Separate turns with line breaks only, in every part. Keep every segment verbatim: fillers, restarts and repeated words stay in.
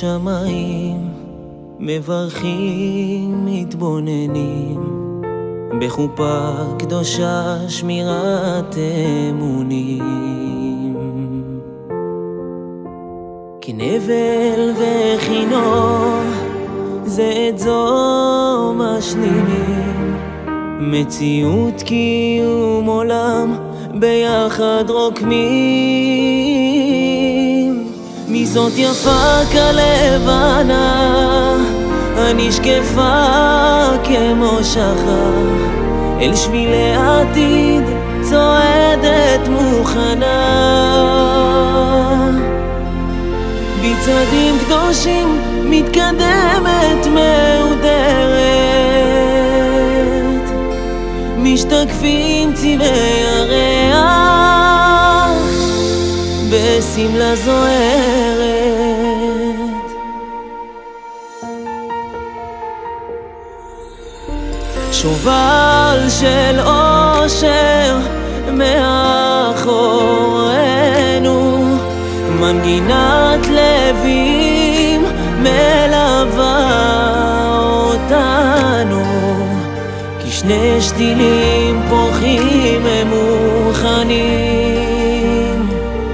שמיים, מברכים מתבוננים, בחופה קדושה שמירת אמונים. כנבל וכינור זה את זו משלימים, מציאות קיום עולם ביחד רוקמים. מי זאת יפה כלבנה הנשקפה כמו שחר, אל שבילי העתיד צועדת מוכנה, בצעדים קדושים מתקדמת מעודרת, משתקפים צבעי הריח בסמלה זוהרת. שובל של אושר מאחורינו, מנגינת לבים מלווה אותנו, כי שני שתילים פורחים הם מוכנים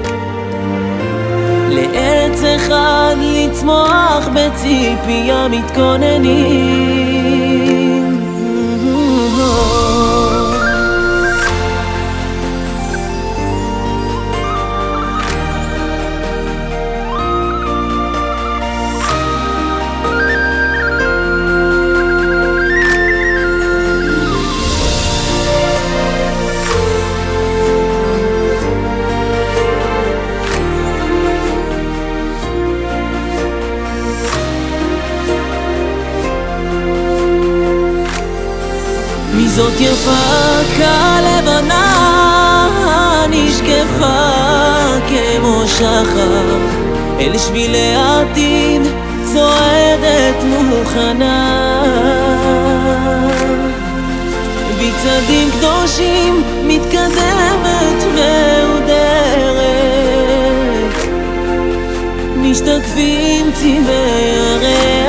לעץ אחד לצמוח בציפייה מתכוננים. מי זאת יפה כלבנה נשקפה כמו שחר, אל שבילי העתיד צועדת מוכנה, בצעדים קדושים מתקדמת מעודרת, משתקפים צבעי הריח